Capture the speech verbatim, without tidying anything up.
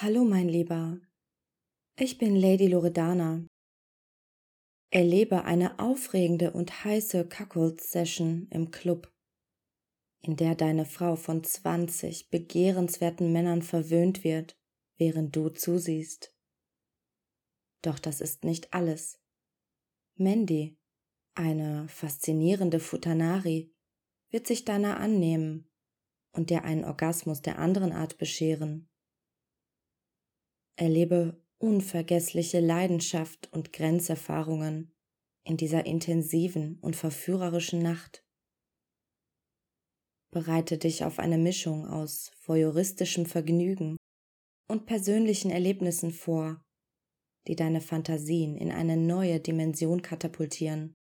Hallo mein Lieber, ich bin Lady Loredana. Erlebe eine aufregende und heiße Cuckold-Session im Club, in der deine Frau von zwanzig begehrenswerten Männern verwöhnt wird, während du zusiehst. Doch das ist nicht alles. Mandy, eine faszinierende Futanari, wird sich deiner annehmen und dir einen Orgasmus der anderen Art bescheren. Erlebe unvergessliche Leidenschaft und Grenzerfahrungen in dieser intensiven und verführerischen Nacht. Bereite dich auf eine Mischung aus voyeuristischem Vergnügen und persönlichen Erlebnissen vor, die deine Fantasien in eine neue Dimension katapultieren.